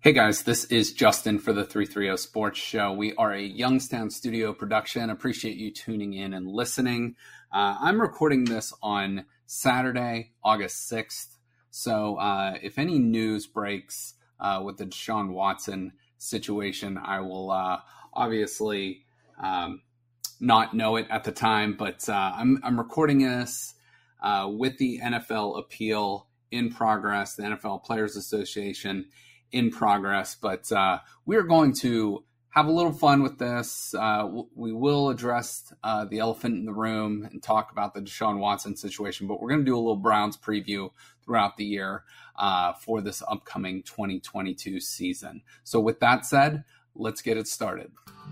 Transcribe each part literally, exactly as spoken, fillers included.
Hey guys, this is Justin for the three thirty Sports Show. We are a Youngstown studio production. Appreciate you tuning in and listening. Uh, I'm recording this on Saturday, August sixth. So uh, if any news breaks uh, with the Deshaun Watson situation, I will uh, obviously um, not know it at the time. But uh, I'm, I'm recording this uh, with the N F L appeal in progress, the N F L Players Association in progress, but uh, we are going to have a little fun with this. Uh, w- we will address uh, the elephant in the room and talk about the Deshaun Watson situation, but we're going to do a little Browns preview throughout the year uh, for this upcoming twenty twenty-two season. So with that said, let's get it started.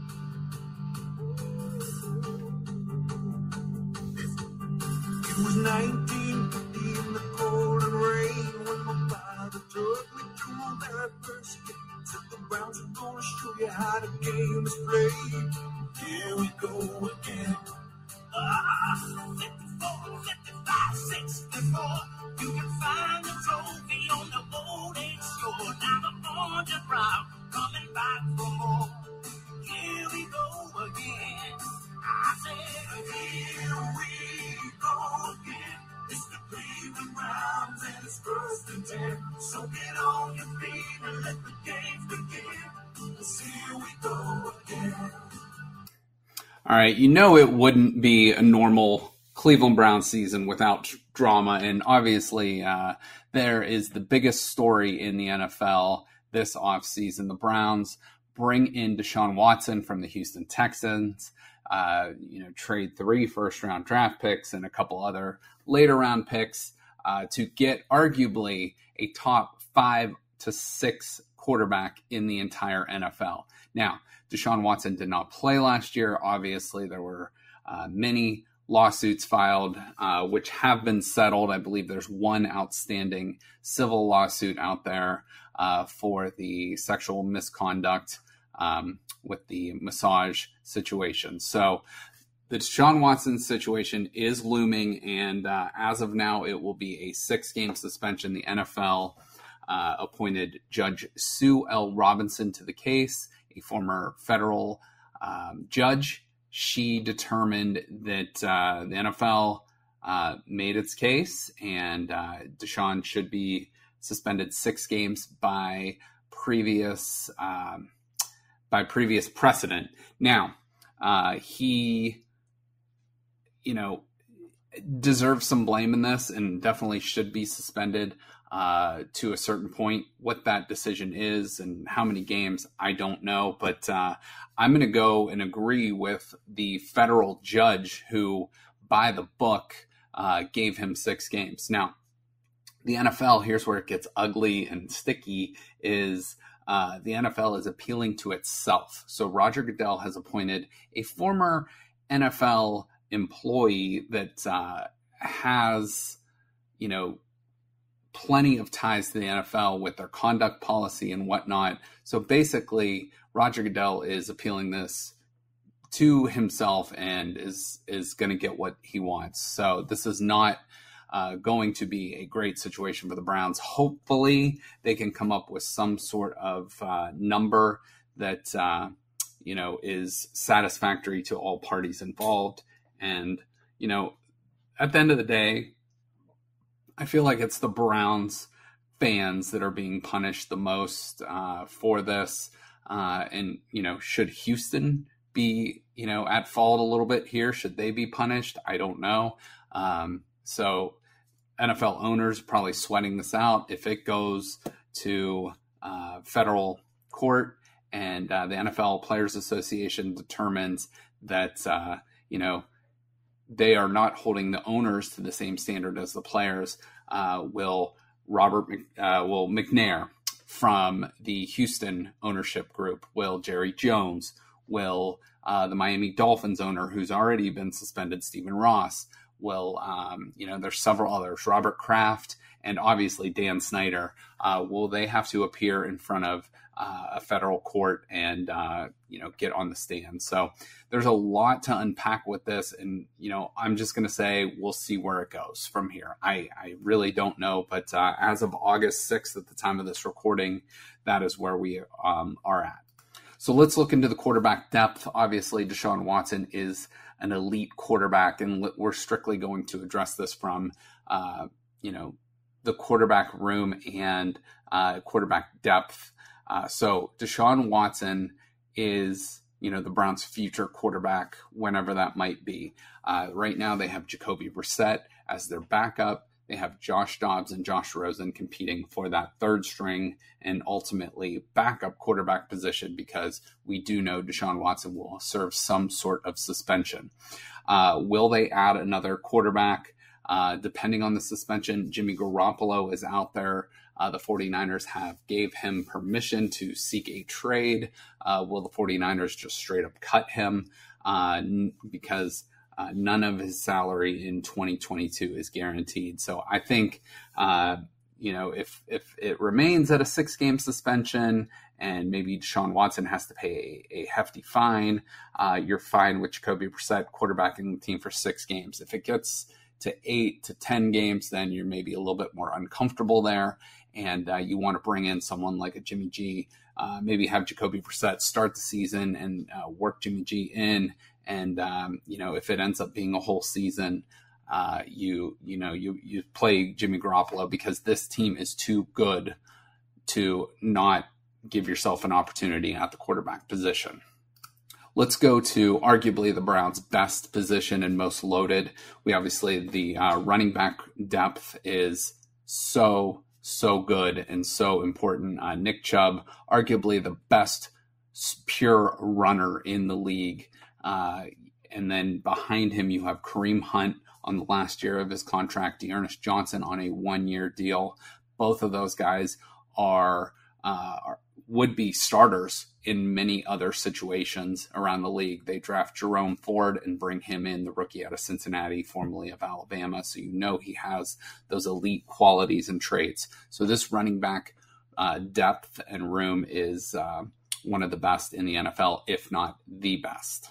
It was nineteen fifty in the cold and rain when my father took me to that first game. Said the Browns are gonna show you how the game is played. Here we go again. Ah, fifty-four, fifty-five, sixty-four. You can find the trophy on the old age shore. Now the orange and brown coming back for more. Here we go again. I said, here we go again. It's the Cleveland Browns and it's first and ten. So get on your feet and let the games begin. Cause here we go again. All right, you know it wouldn't be a normal Cleveland Browns season without drama, and obviously uh, there is the biggest story in the N F L this offseason. The Browns bring in Deshaun Watson from the Houston Texans, uh, you know, trade three first-round draft picks and a couple other later-round picks uh, to get arguably a top five to six quarterback in the entire N F L. Now, Deshaun Watson did not play last year. Obviously, there were uh, many lawsuits filed, uh, which have been settled. I believe there's one outstanding civil lawsuit out there uh, for the sexual misconduct um, with the massage situation. So the Deshaun Watson situation is looming, and uh, as of now, it will be a six-game suspension. The N F L uh, appointed Judge Sue L. Robinson to the case, a former federal um, judge. She determined that uh, the N F L uh, made its case, and uh, Deshaun should be suspended six games by previous um, by previous precedent. Now, uh, he, you know, deserves some blame in this, and definitely should be suspended uh, to a certain point. What that decision is and how many games, I don't know. But uh, I'm going to go and agree with the federal judge who, by the book, uh, gave him six games. Now, the N F L, here's where it gets ugly and sticky, is uh, the N F L is appealing to itself. So Roger Goodell has appointed a former N F L employee that uh, has, you know, plenty of ties to the N F L with their conduct policy and whatnot. So basically, Roger Goodell is appealing this to himself and is is going to get what he wants. So this is not uh, going to be a great situation for the Browns. Hopefully, they can come up with some sort of uh, number that uh, you know is satisfactory to all parties involved. And you know, at the end of the day, I feel like it's the Browns fans that are being punished the most uh, for this. Uh, and, you know, should Houston be, you know, at fault a little bit here? Should they be punished? I don't know. Um, so N F L owners probably sweating this out. If it goes to uh, federal court and uh, the N F L Players Association determines that, uh, you know, they are not holding the owners to the same standard as the players, uh, will Robert uh, will McNair from the Houston ownership group, will Jerry Jones, will uh, the Miami Dolphins owner who's already been suspended, Stephen Ross, will, um, you know, there's several others, Robert Kraft, and obviously Dan Snyder. Uh, will they have to appear in front of uh, a federal court and uh, you know get on the stand? So there's a lot to unpack with this, and you know I'm just going to say we'll see where it goes from here. I, I really don't know, but uh, as of August sixth, at the time of this recording, that is where we um, are at. So let's look into the quarterback depth. Obviously, Deshaun Watson is an elite quarterback, and we're strictly going to address this from, uh, you know, the quarterback room and uh, quarterback depth. Uh, so Deshaun Watson is, you know, the Browns' future quarterback, whenever that might be. Uh, right now, they have Jacoby Brissett as their backup. They have Josh Dobbs and Josh Rosen competing for that third string and ultimately backup quarterback position, because we do know Deshaun Watson will serve some sort of suspension. Uh, will they add another quarterback? Uh, depending on the suspension, Jimmy Garoppolo is out there. Uh, the 49ers have gave him permission to seek a trade. Uh, will the 49ers just straight up cut him? Uh, n- because Uh, none of his salary in twenty twenty-two is guaranteed. So I think, uh, you know, if if it remains at a six-game suspension and maybe Deshaun Watson has to pay a, a hefty fine, uh, you're fine with Jacoby Brissett quarterbacking the team for six games. If it gets to eight to ten games, then you're maybe a little bit more uncomfortable there, and uh, you want to bring in someone like a Jimmy G. Uh, maybe have Jacoby Brissett start the season and uh, work Jimmy G in. And, um, you know, if it ends up being a whole season, uh, you, you know, you, you play Jimmy Garoppolo, because this team is too good to not give yourself an opportunity at the quarterback position. Let's go to arguably the Browns' best position and most loaded. We obviously, the uh, running back depth is so, so good and so important. Uh, Nick Chubb, arguably the best pure runner in the league. Uh, and then behind him, you have Kareem Hunt on the last year of his contract, D'Ernest Johnson on a one-year deal. Both of those guys are, uh, are would-be starters in many other situations around the league. They draft Jerome Ford and bring him in, the rookie out of Cincinnati, formerly of Alabama. So you know he has those elite qualities and traits. So this running back uh, depth and room is uh, one of the best in the N F L, if not the best.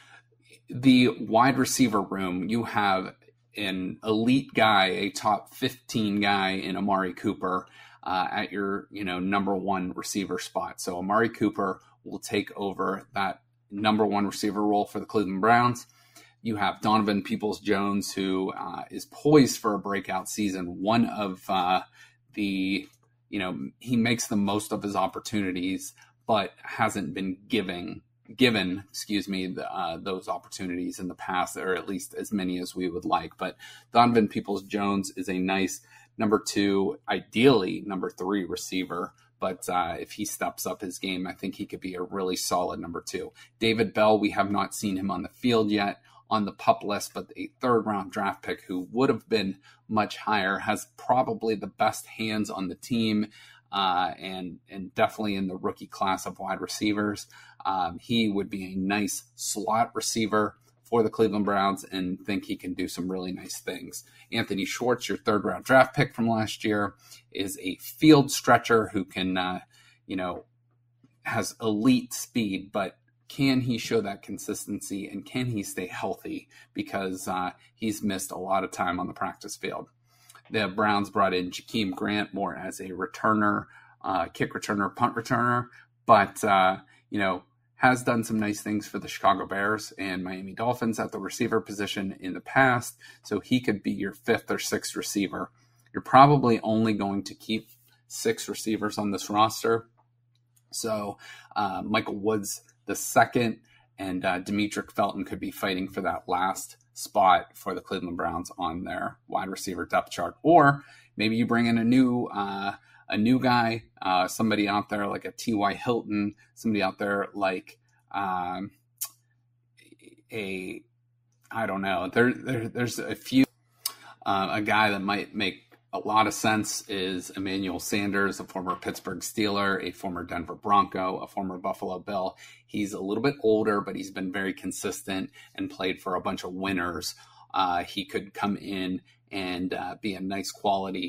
The wide receiver room, you have an elite guy, a top fifteen guy in Amari Cooper uh, at your, you know, number one receiver spot. So Amari Cooper will take over that number one receiver role for the Cleveland Browns. You have Donovan Peoples-Jones, who uh, is poised for a breakout season. One of uh, the, you know, he makes the most of his opportunities, but hasn't been giving given, excuse me, the, uh, those opportunities in the past, or at least as many as we would like. But Donovan Peoples-Jones is a nice number two, ideally number three receiver. But uh, if he steps up his game, I think he could be a really solid number two. David Bell, we have not seen him on the field yet on the PUP list, but a third round draft pick who would have been much higher, has probably the best hands on the team. Uh, and and definitely in the rookie class of wide receivers. Um, he would be a nice slot receiver for the Cleveland Browns, and think he can do some really nice things. Anthony Schwartz, your third round draft pick from last year, is a field stretcher who can, uh, you know, has elite speed, but can he show that consistency, and can he stay healthy? Because uh, he's missed a lot of time on the practice field. The Browns brought in Jakeem Grant more as a returner, uh, kick returner, punt returner, but, uh, you know, has done some nice things for the Chicago Bears and Miami Dolphins at the receiver position in the past. So he could be your fifth or sixth receiver. You're probably only going to keep six receivers on this roster. So uh, Michael Woods the second, and uh, Demetric Felton could be fighting for that last spot for the Cleveland Browns on their wide receiver depth chart. Or maybe you bring in a new uh, a new guy, uh, somebody out there like a T Y. Hilton, somebody out there like um, a, I don't know, there, there there's a few, uh, a guy that might make a lot of sense is Emmanuel Sanders, a former Pittsburgh Steeler, a former Denver Bronco, a former Buffalo Bill. He's a little bit older, but he's been very consistent and played for a bunch of winners. Uh, he could come in and uh, be a nice quality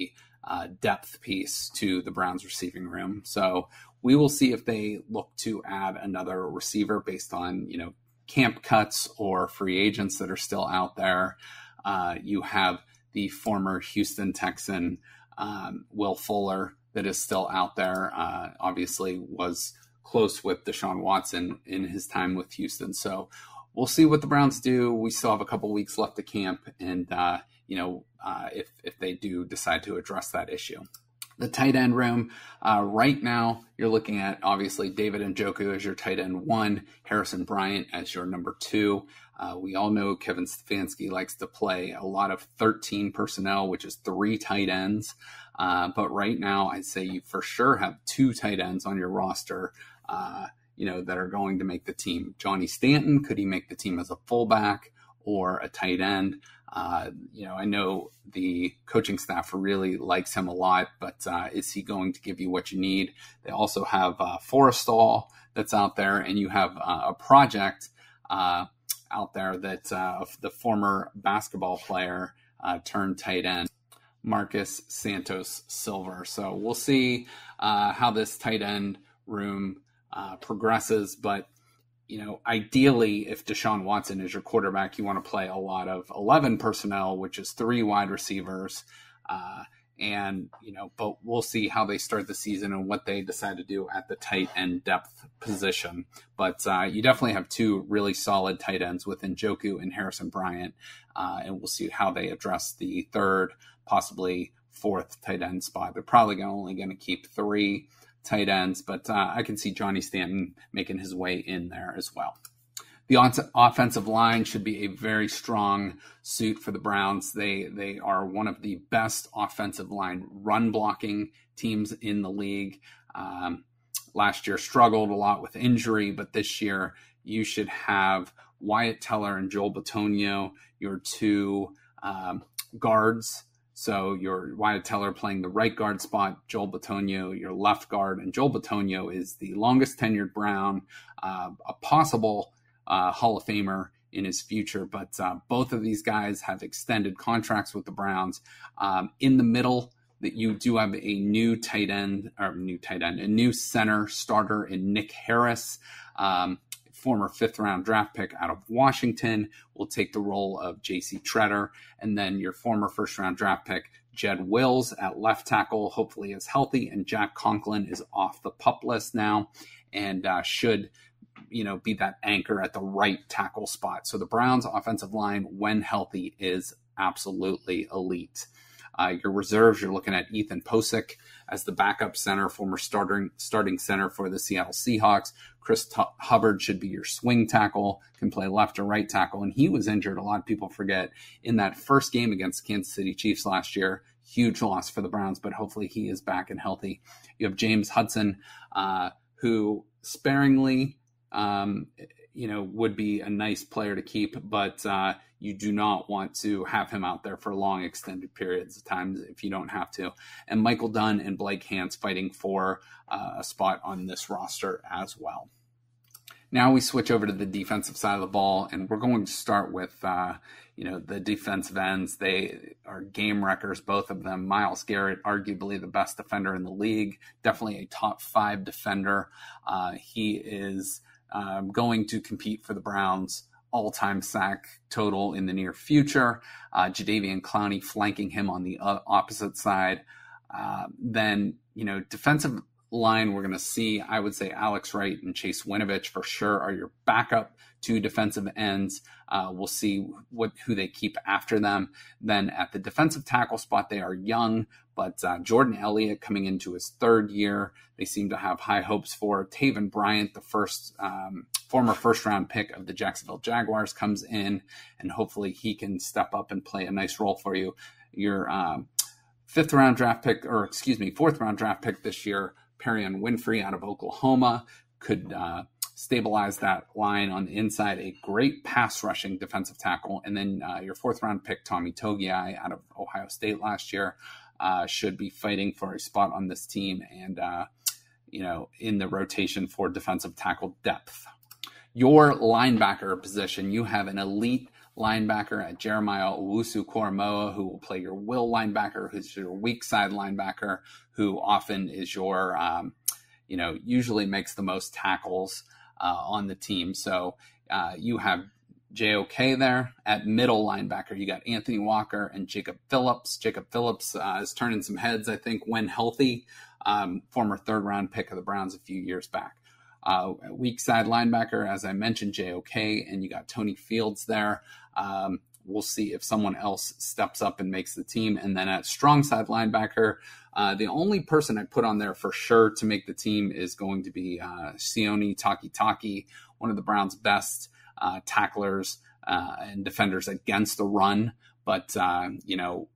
uh, depth piece to the Browns receiving room. So we will see if they look to add another receiver based on, you know, camp cuts or free agents that are still out there. Uh, you have the former Houston Texan, um, Will Fuller, that is still out there. Uh, obviously was close with Deshaun Watson in his time with Houston. So we'll see what the Browns do. We still have a couple weeks left to camp, and uh, you know, uh, if if they do decide to address that issue. The tight end room, uh, right now, you're looking at, obviously, David Njoku as your tight end one, Harrison Bryant as your number two. Uh, we all know Kevin Stefanski likes to play a lot of thirteen personnel, which is three tight ends. Uh, but right now, I'd say you for sure have two tight ends on your roster, uh, you know, that are going to make the team. Johnny Stanton, could he make the team as a fullback or a tight end? Uh, you know, I know the coaching staff really likes him a lot, but uh, is he going to give you what you need? They also have uh, Forrestall that's out there, and you have uh, a project uh, out there that uh, the former basketball player uh, turned tight end, Marcus Santos Silver. So we'll see uh, how this tight end room uh, progresses, but you know, ideally, if Deshaun Watson is your quarterback, you want to play a lot of eleven personnel, which is three wide receivers. Uh, and, you know, but we'll see how they start the season and what they decide to do at the tight end depth position. But uh, you definitely have two really solid tight ends with Njoku and Harrison Bryant. Uh, and we'll see how they address the third, possibly fourth tight end spot. They're probably only going to keep three tight ends, but uh, I can see Johnny Stanton making his way in there as well. The on- offensive line should be a very strong suit for the Browns. They they are one of the best offensive line run blocking teams in the league. Um, last year struggled a lot with injury, but this year you should have Wyatt Teller and Joel Bitonio, your two um, guards. So your Wyatt Teller playing the right guard spot, Joel Bitonio, your left guard. And Joel Bitonio is the longest tenured Brown, uh, a possible uh, Hall of Famer in his future. But uh, both of these guys have extended contracts with the Browns. Um, in the middle, that you do have a new tight end, or new tight end, a new center starter in Nick Harris. Um, former fifth round draft pick out of Washington, will take the role of J C Treader. And then your former first round draft pick, Jed Wills at left tackle, hopefully is healthy. And Jack Conklin is off the PUP list now and uh, should, you know, be that anchor at the right tackle spot. So the Browns offensive line, when healthy, is absolutely elite. Uh, your reserves, you're looking at Ethan Posick as the backup center, former starting starting center for the Seattle Seahawks. Chris T- Hubbard should be your swing tackle, can play left or right tackle, and he was injured. A lot of people forget in that first game against Kansas City Chiefs last year. Huge loss for the Browns, but hopefully he is back and healthy. You have James Hudson, uh, who sparingly, um, you know, would be a nice player to keep, but uh, you do not want to have him out there for long extended periods of time if you don't have to. And Michael Dunn and Blake Hance fighting for uh, a spot on this roster as well. Now we switch over to the defensive side of the ball, and we're going to start with, uh, you know, the defensive ends. They are game wreckers, both of them. Myles Garrett, arguably the best defender in the league, definitely a top five defender. Uh, he is um, going to compete for the Browns' all-time sack total in the near future. Uh, Jadeveon Clowney flanking him on the uh, opposite side. Uh, then, you know, defensive line, we're going to see, I would say Alex Wright and Chase Winovich for sure are your backup two defensive ends. Uh, we'll see what who they keep after them. Then at the defensive tackle spot, they are young, but uh, Jordan Elliott coming into his third year, they seem to have high hopes for. Taven Bryant, the first um, former first-round pick of the Jacksonville Jaguars, comes in, and hopefully he can step up and play a nice role for you. Your um, fifth-round draft pick, or excuse me, fourth-round draft pick this year, Perion Winfrey out of Oklahoma, could uh, stabilize that line on the inside, a great pass-rushing defensive tackle. And then uh, your fourth-round pick, Tommy Togiai out of Ohio State last year, uh, should be fighting for a spot on this team and, uh, you know, in the rotation for defensive tackle depth. Your linebacker position, you have an elite linebacker at Jeremiah Owusu-Koramoah, who will play your will linebacker, who's your weak side linebacker, who often is your, um, you know, usually makes the most tackles uh, on the team. So uh, you have J O K there at middle linebacker. You got Anthony Walker and Jacob Phillips. Jacob Phillips uh, is turning some heads, I think, when healthy. Um, former third round pick of the Browns a few years back. Uh, weak side linebacker, as I mentioned, J O K, and you got Tony Fields there. Um, we'll see if someone else steps up and makes the team. And then at strong side linebacker, uh, the only person I put on there for sure to make the team is going to be uh, Sione Takitaki, one of the Browns' best uh, tacklers uh, and defenders against the run. But, uh, you know,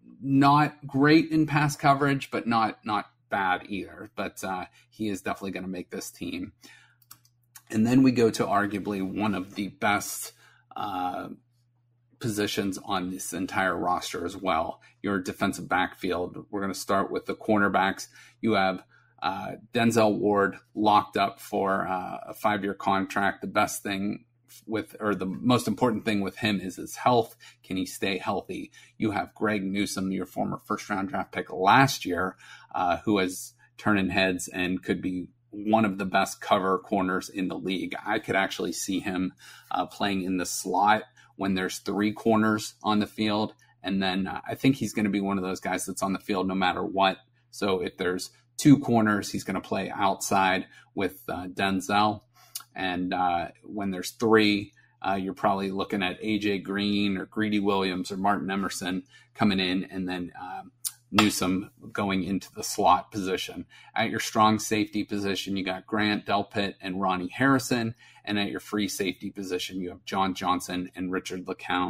not great in pass coverage, but not not bad either. But uh, he is definitely going to make this team. And then we go to arguably one of the best uh, positions on this entire roster as well, your defensive backfield. We're going to start with the cornerbacks. You have uh, Denzel Ward locked up for uh, a five-year contract. The best thing with, or the most important thing with him is his health. Can he stay healthy? You have Greg Newsome, your former first-round draft pick last year, uh, who has turning heads and could be one of the best cover corners in the league. I could actually see him uh, playing in the slot when there's three corners on the field. And then uh, I think he's going to be one of those guys that's on the field no matter what. So if there's two corners, he's going to play outside with uh, Denzel. And uh, when there's three, uh, you're probably looking at A J Green or Greedy Williams or Martin Emerson coming in, and then um, Newsome going into the slot position. At your strong safety position, you got Grant Delpit and Ronnie Harrison. And at your free safety position, you have John Johnson and Richard LeCount.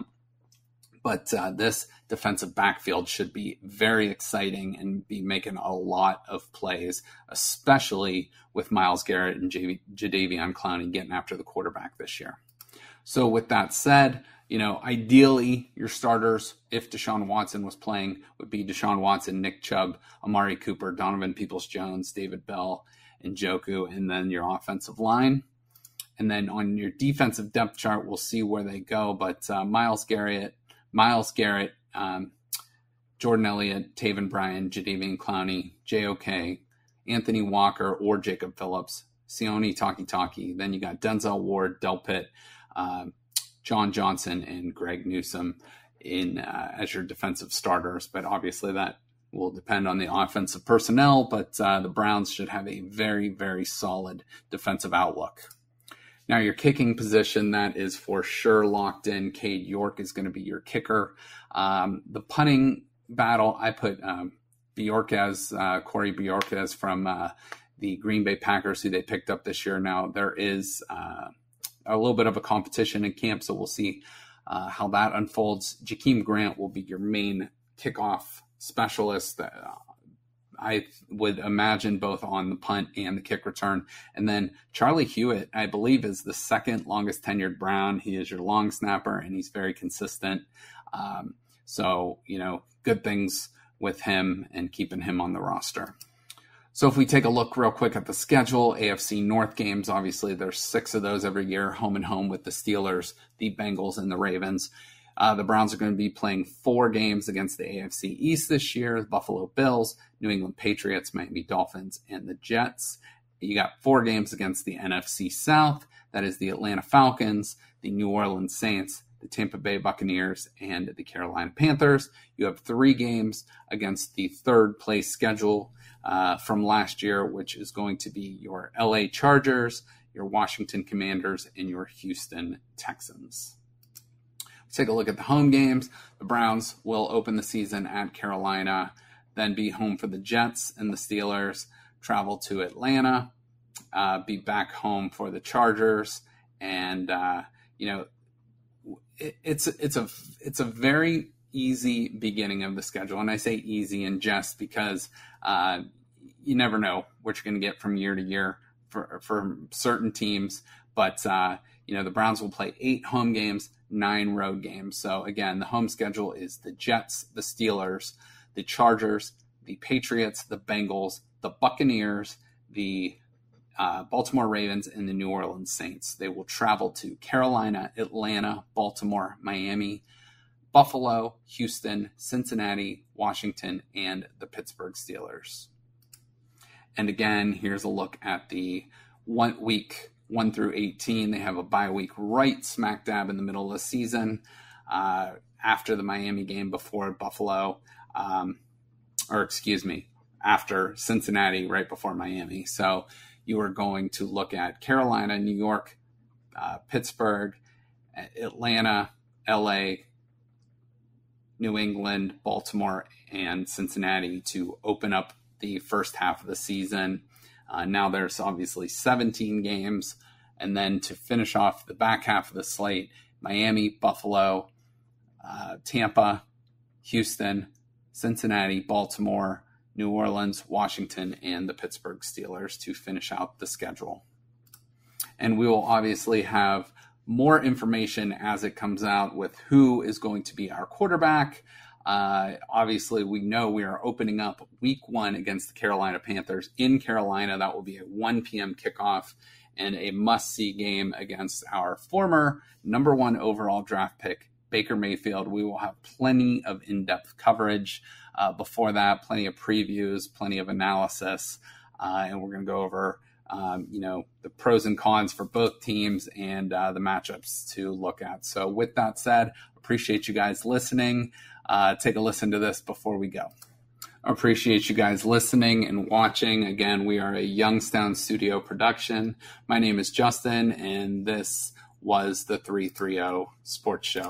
But uh, this defensive backfield should be very exciting and be making a lot of plays, especially with Myles Garrett and J- Jadeveon Clowney getting after the quarterback this year. So with that said, you know, ideally your starters, if Deshaun Watson was playing, would be Deshaun Watson, Nick Chubb, Amari Cooper, Donovan Peoples-Jones, David Bell, and Njoku, and then your offensive line. And then on your defensive depth chart, we'll see where they go. But uh, Myles Garrett, Myles Garrett, um, Jordan Elliott, Taven Bryan, Jadeveon Clowney, J O K, Anthony Walker, or Jacob Phillips, Sione Takitaki. Then you got Denzel Ward, Delpit, uh, John Johnson, and Greg Newsome in uh, as your defensive starters. But obviously that will depend on the offensive personnel. But uh, the Browns should have a very, very solid defensive outlook. Now, your kicking position, that is for sure locked in. Cade York is going to be your kicker. Um, the punting battle, I put um, Bjorquez, uh, Corey Bjorquez from uh, the Green Bay Packers, who they picked up this year. Now, there is uh, a little bit of a competition in camp, so we'll see uh, how that unfolds. Jakeem Grant will be your main kickoff specialist. Uh, I would imagine both on the punt and the kick return. And then Charlie Hewitt, I believe, is the second longest tenured Brown. He is your long snapper, and he's very consistent. Um, so, you know, good things with him and keeping him on the roster. So if we take a look real quick at the schedule, A F C North games, obviously there's six of those every year, home and home with the Steelers, the Bengals, and the Ravens. Uh, the Browns are going to be playing four games against the A F C East this year: the Buffalo Bills, New England Patriots, Miami Dolphins, and the Jets. You got four games against the N F C South. That is the Atlanta Falcons, the New Orleans Saints, the Tampa Bay Buccaneers, and the Carolina Panthers. You have three games against the third place schedule uh, from last year, which is going to be your L A Chargers, your Washington Commanders, and your Houston Texans. Take a look at the home games. The Browns will open the season at Carolina, then be home for the Jets and the Steelers, travel to Atlanta, uh, be back home for the Chargers. And, uh, you know, it, it's, it's a, it's a very easy beginning of the schedule. And I say easy in jest because uh, you never know what you're going to get from year to year for, for certain teams. But, uh, you know, the Browns will play eight home games, nine road games. So again, the home schedule is the Jets, the Steelers, the Chargers, the Patriots, the Bengals, the Buccaneers, the uh, Baltimore Ravens and the New Orleans Saints. They will travel to Carolina, Atlanta, Baltimore, Miami, Buffalo, Houston, Cincinnati, Washington, and the Pittsburgh Steelers. And again, here's a look at the one week one through eighteen. They have a bye week right smack dab in the middle of the season, uh, after the Miami game, before Buffalo, um, or excuse me, after Cincinnati, right before Miami. So you are going to look at Carolina, New York, uh, Pittsburgh, Atlanta, L A, New England, Baltimore, and Cincinnati to open up the first half of the season. Uh, now there's obviously seventeen games. And then to finish off the back half of the slate, Miami, Buffalo, uh, Tampa, Houston, Cincinnati, Baltimore, New Orleans, Washington, and the Pittsburgh Steelers to finish out the schedule. And we will obviously have more information as it comes out with who is going to be our quarterback. Uh, obviously, we know we are opening up week one against the Carolina Panthers in Carolina. That will be a one p.m. kickoff and a must-see game against our former number one overall draft pick, Baker Mayfield. We will have plenty of in-depth coverage uh, before that, plenty of previews, plenty of analysis, uh, and we're going to go over um, you know, the pros and cons for both teams and uh, the matchups to look at. So with that said, appreciate you guys listening. Uh, take a listen to this before we go. I appreciate you guys listening and watching. Again, we are a Youngstown Studio production. My name is Justin, and this was the three thirty Sports Show.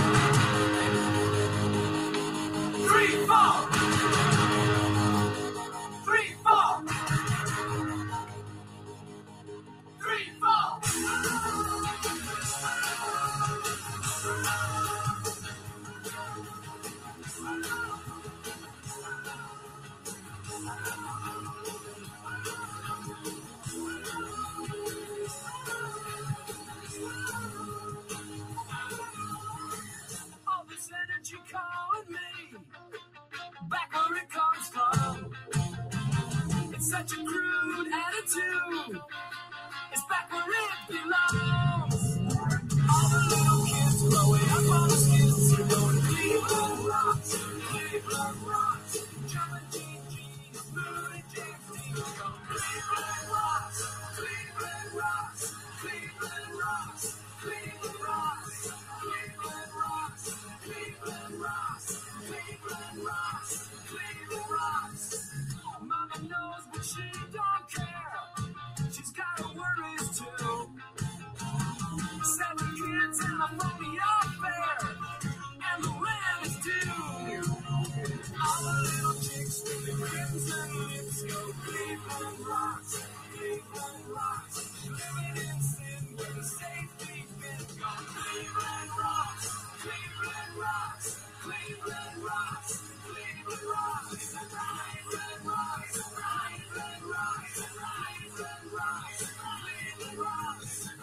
Three, four. Three, four. Three, four. All this energy calling me back where it comes from. It's such a crude attitude. It's back where it belongs. All the little kids growing up on the skids are going Cleveland rocks, Cleveland rocks. Jumping Gene Gene, moving James Dean, going Cleveland rocks, Cleveland rocks, Cleveland rocks, Cleveland rocks, Cleveland rocks, Cleveland rocks, Cleveland rocks, Cleveland rocks. Mama knows, but she don't care. She's got her worries too. Seven kids in the phony affair, and the rent is due. All the little chicks with the crimson lips go Cleveland rocks, Cleveland rocks. Living in sin with a safety pin gone Cleveland rocks, Cleveland rocks, Cleveland rocks, Cleveland rocks, Cleveland rocks, Cleveland rocks, Cleveland rocks, Cleveland rocks.